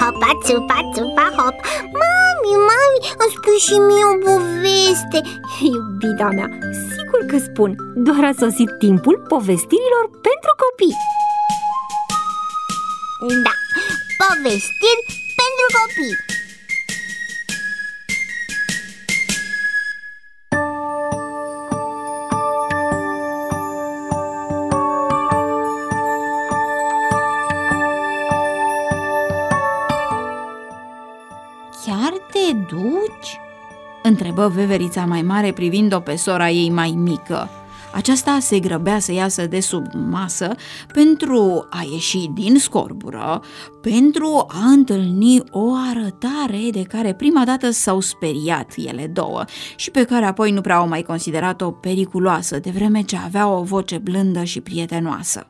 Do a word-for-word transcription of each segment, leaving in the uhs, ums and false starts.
hopa, țupa, țupa, hop. Mami, mami, îmi spui și mie o poveste. Iubita mea, sigur că spun. Doar a sosit timpul povestirilor pentru copii. Da, povestiri pentru copii. Chiar te duci? Întrebă veverița mai mare privind-o pe sora ei mai mică. Aceasta se grăbea să iasă de sub masă pentru a ieși din scorbură, pentru a întâlni o arătare de care prima dată s-au speriat ele două și pe care apoi nu prea au mai considerat-o periculoasă, de vreme ce avea o voce blândă și prietenoasă.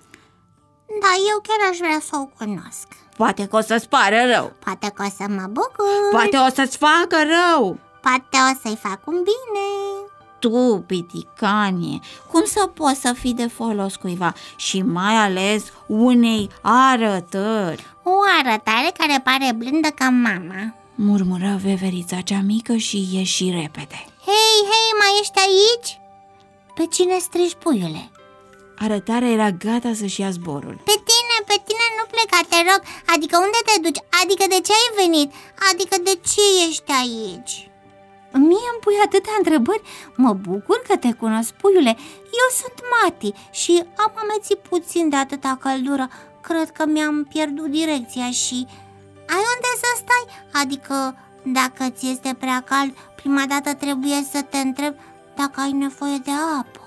Da, eu chiar aș vrea să o cunosc. Poate că o să-ți pară rău. Poate că o să mă bucur. Poate o să-ți facă rău. Poate o să-i fac un bine. Tu, piticanie, cum să poți să fii de folos cuiva și mai ales unei arătări? O arătare care pare blândă ca mama, murmură veverița cea mică și ieși repede. Hei, hei, mai ești aici? Pe cine strigi, puiule? Arătarea era gata să-și ia zborul. Pe tine, pe tine nu pleca, te rog. Adică unde te duci? Adică de ce ai venit? Adică de ce ești aici? Mie îmi pui atâtea întrebări. Mă bucur că te cunosc, puiule. Eu sunt Mati și am amețit puțin de atâta căldură. Cred că mi-am pierdut direcția și... Ai unde să stai? Adică dacă ți este prea cald, prima dată trebuie să te întreb dacă ai nevoie de apă.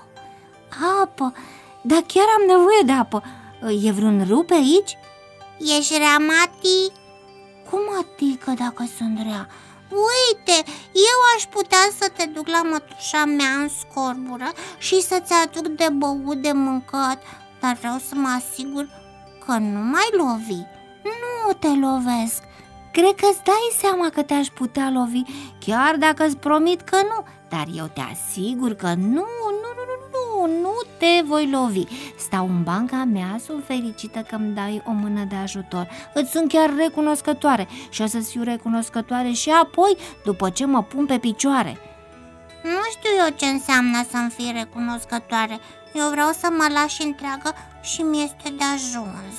Apă? Dar chiar am nevoie de apă. E vreun râu pe aici? Ești rea, Mati? Cum adică dacă sunt rea? Uite, eu aș putea să te duc la mătușa mea în scorbură și să-ți aduc de băut, de mâncat, dar vreau să mă asigur că nu mai lovi. Nu te lovesc. Cred că-ți dai seama că te-aș putea lovi, chiar dacă îți promit că nu. Dar eu te asigur că nu, nu, nu, nu, nu, nu te voi lovi. Stau în banca mea, sunt fericită că îmi dai o mână de ajutor. Îți sunt chiar recunoscătoare și o să-ți fiu recunoscătoare și apoi, după ce mă pun pe picioare. Nu știu eu ce înseamnă să-mi fii recunoscătoare. Eu vreau să mă lași întreagă și mi-este de ajuns.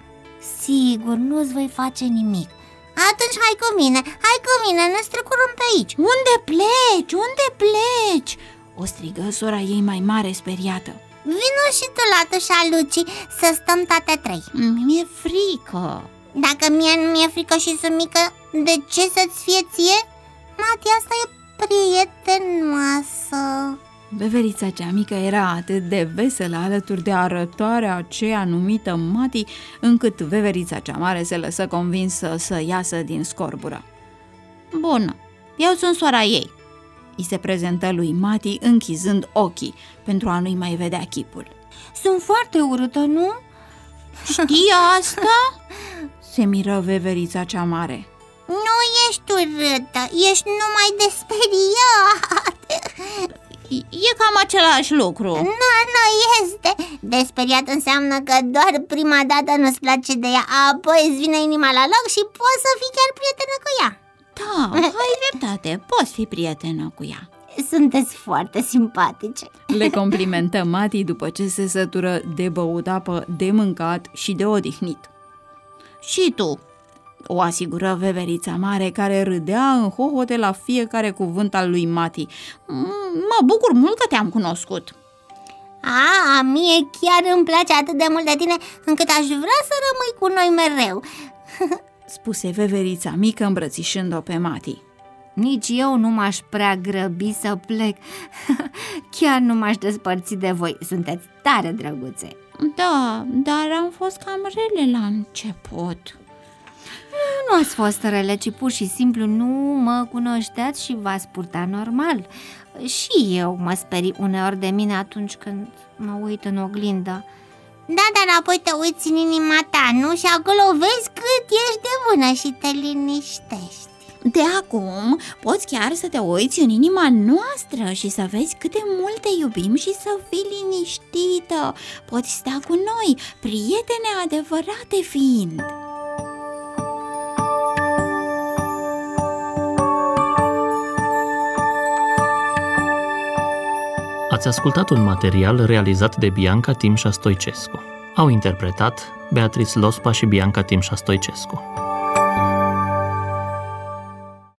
Sigur, nu-ți voi face nimic. Atunci hai cu mine, hai cu mine, ne strecurăm pe aici. Unde pleci? Unde pleci? O strigă sora ei mai mare speriată. Vino și tu la tușa Luci să stăm toate trei. Mi-e frică. Dacă mie nu mi-e frică și sunt mică, de ce să-ți fie ție? Mati, asta e prietenoasă. Veverița cea mică era atât de veselă alături de arătoarea aceea numită Mati, încât veverița cea mare se lăsă convinsă să iasă din scorbură. Bună, eu sunt sora ei, îi se prezentă lui Mati închizând ochii pentru a nu-i mai vedea chipul. Sunt foarte urâtă, nu? Știi asta? Se miră veverița cea mare. Nu ești urâtă, ești numai de speriat. E cam același lucru. Nu, nu este. De speriat înseamnă că doar prima dată nu-ți place de ea, apoi îți vine inima la loc și poți să fii chiar prietenă cu ea. Da, ai dreptate, poți fi prietenă cu ea. Sunteți foarte simpatice. Le complimentă Mati după ce se sătură de băut apă, de mâncat și de odihnit. Și tu, o asigură veverița mare, care râdea în hohote la fiecare cuvânt al lui Mati. Mă bucur mult că te-am cunoscut. A, mie chiar îmi place atât de mult de tine încât aș vrea să rămâi cu noi mereu, spuse veverița mică îmbrățișând-o pe Mati. Nici eu nu m-aș prea grăbi să plec. Chiar nu m-aș despărți de voi. Sunteți tare drăguțe. Da, dar am fost cam rele la început. Nu ați fost rele, ci pur și simplu nu mă cunoșteați și v-ați purta normal. Și eu mă sperii uneori de mine atunci când mă uit în oglindă. Da, dar apoi te uiți în inima ta, nu? Și acolo vezi cât ești de bună și te liniștești. De acum poți chiar să te uiți în inima noastră și să vezi cât de mult te iubim și să fii liniștită. Poți sta cu noi, prietene adevărate fiind. Ați ascultat un material realizat de Bianca Timșa Stoicescu. Au interpretat Beatrice Lospa și Bianca Timșa Stoicescu.